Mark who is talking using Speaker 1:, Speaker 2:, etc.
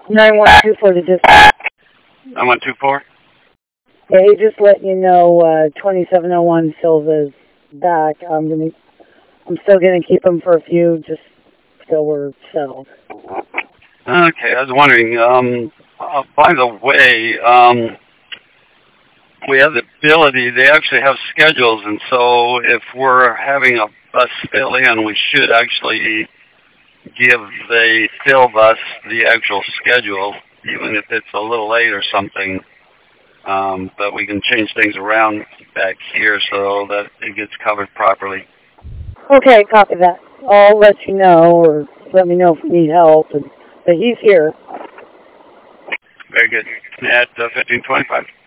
Speaker 1: 9124 to dispatch.
Speaker 2: 9124?
Speaker 1: Yeah, he just let you know 2701 Silva's back. I'm still gonna keep him for a few, just so we're settled.
Speaker 2: Okay, I was wondering, by the way, we have the ability, they actually have schedules, and so if we're having a bus fill in, we should actually give the fill bus the actual schedule, even if it's a little late or something. But we can change things around back here so that it gets covered properly.
Speaker 1: Okay, copy that. I'll let you know, or let me know if you need help. But he's here.
Speaker 2: Very good. At 1525.